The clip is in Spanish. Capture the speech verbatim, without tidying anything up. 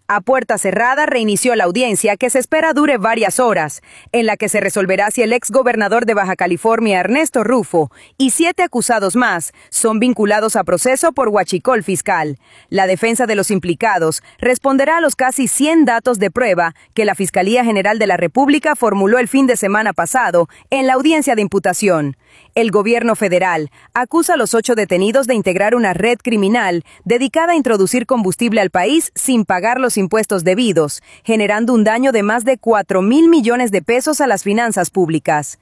A puerta cerrada reinició la audiencia que se espera dure varias horas, en la que se resolverá si el exgobernador de Baja California, Ernesto Rufo, y siete acusados más son vinculados a proceso por huachicol fiscal. La defensa de los implicados responderá a los casi cien datos de prueba que la Fiscalía General de la República formuló el fin de semana pasado en la audiencia de imputación. El gobierno federal acusa a los ocho detenidos de integrar una red criminal dedicada a introducir combustible al país sin pagar los impuestos debidos, generando un daño de más de cuatro mil millones de pesos a las finanzas públicas.